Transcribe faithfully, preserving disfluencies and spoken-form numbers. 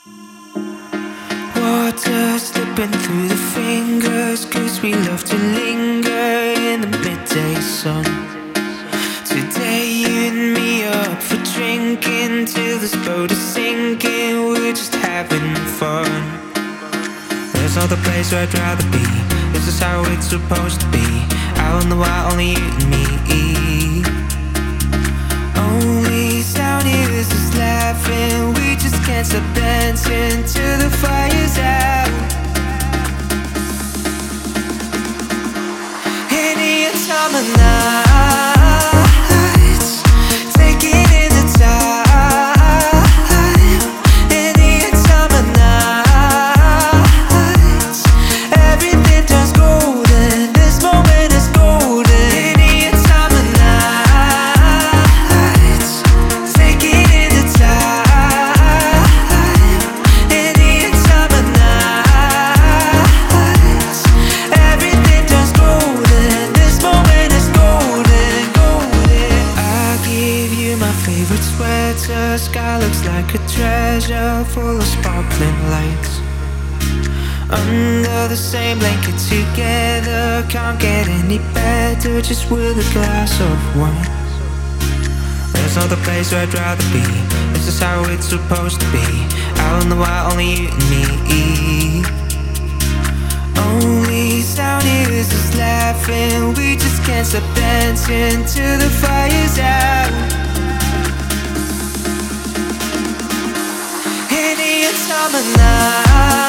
Water slipping through the fingers, 'cause we love to linger in the midday sun. Today you and me are up for drinking till this boat is sinking. We're just having fun. There's no other place where I'd rather be. This is how it's supposed to be. Out in the wild, only you and me. Only sound here is us laughing. We just can't stop dancing till the fire's out. Any time of night, taking in the time. Any time of night, everything turns golden. This moment is golden. Any time of night, taking in the time. Any time of night, everything turns golden. This moment is golden, golden. I give you my favorite sweater. Sky looks like a treasure, full of sparkling lights. Under the same blanket together, can't get any better, just with a glass of wine. There's no other place where I'd rather be. This is how it's supposed to be. Out in the wild, only you and me. Only sound here is us laughing. We just can't stop dancing till the fire's out. Any time of night.